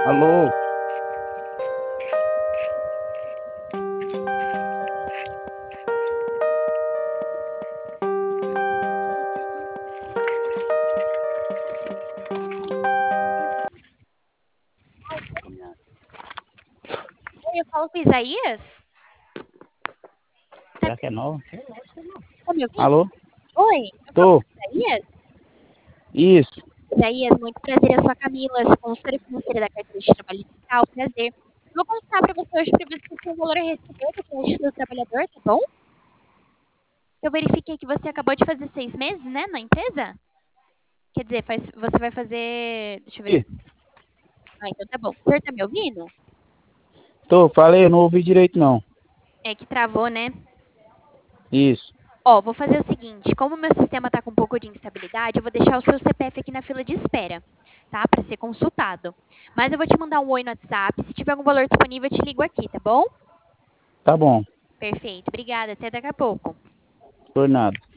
Alô? Oi, eu falo com o Isaías? Tá, Será que é nova? tá me ouvindo? Alô? Oi, eu falo Tô. com o Isaías? Isso. Isaías, muito prazer, eu sou a Camila, sou consultora financeira da carteira de trabalho digital, prazer. Vou contar para você hoje para ver se você tem um valor a receber do crédito do trabalhador, tá bom? Eu verifiquei que você acabou de fazer 6 meses, né, na empresa? Quer dizer, você vai fazer. Deixa eu ver Ih, aqui. Ah, então tá bom. O senhor tá me ouvindo? tô, falei, eu não ouvi direito não. É que travou, né? Isso. Ó, vou fazer o seguinte, como o meu sistema tá com um pouco de instabilidade, eu vou deixar o seu CPF aqui na fila de espera, tá? Para ser consultado. Mas eu vou te mandar um oi no WhatsApp, se tiver algum valor disponível, eu te ligo aqui, tá bom? Tá bom. Perfeito, obrigada, até daqui a pouco. Por nada.